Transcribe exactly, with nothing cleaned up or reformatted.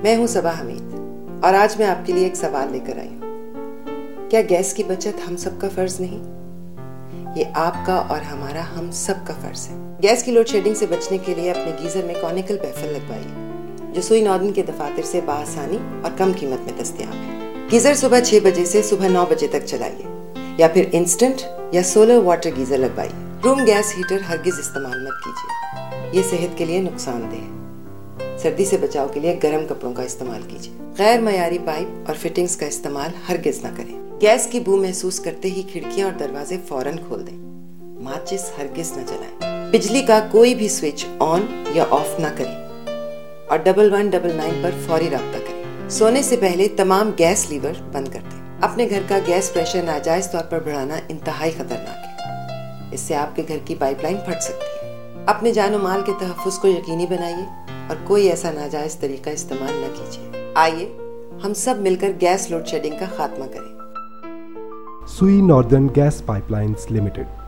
میں ہوں صبا حمید اور آج میں آپ کے لیے ایک سوال لے کر آئی ہوں. کیا گیس کی بچت ہم سب کا فرض نہیں؟ یہ آپ کا اور ہمارا ہم سب کا فرض ہے. گیس کی لوڈ شیڈنگ سے بچنے کے لیے اپنے گیزر میں کونیکل بیفل لگوائیے جو سوئی ناردن کے دفاتر سے بآسانی اور کم قیمت میں دستیاب ہے. گیزر صبح چھ بجے سے صبح نو بجے تک چلائیے یا پھر انسٹنٹ یا سولر واٹر گیزر لگوائیے. روم گیس ہیٹر ہرگز استعمال مت کیجیے، یہ صحت کے لیے نقصان دہ ہے. سردی سے بچاؤ کے لیے گرم کپڑوں کا استعمال کیجیے. غیر معیاری پائپ اور فٹنگز کا استعمال ہرگز نہ کریں. گیس کی بو محسوس کرتے ہی کھڑکیاں اور دروازے فوراً کھول دیں. ماچس ہرگز نہ جلائیں. بجلی کا کوئی بھی سوئچ آن یا آف نہ کریں اور ڈبل ون ڈبل نائن پر فوری رابطہ کریں. سونے سے پہلے تمام گیس لیور بند کر دیں. اپنے گھر کا گیس پریشر ناجائز طور پر بڑھانا انتہائی خطرناک ہے. اس سے آپ کے گھر کی پائپ لائن پھٹ سکتی ہے. اپنے جان و مال کے تحفظ کو یقینی بنائیے اور کوئی ایسا ناجائز طریقہ استعمال نہ کیجیے. آئیے ہم سب مل کر گیس لوڈ شیڈنگ کا خاتمہ کریں. سوئی ناردرن گیس پائپ لائنز لمیٹڈ.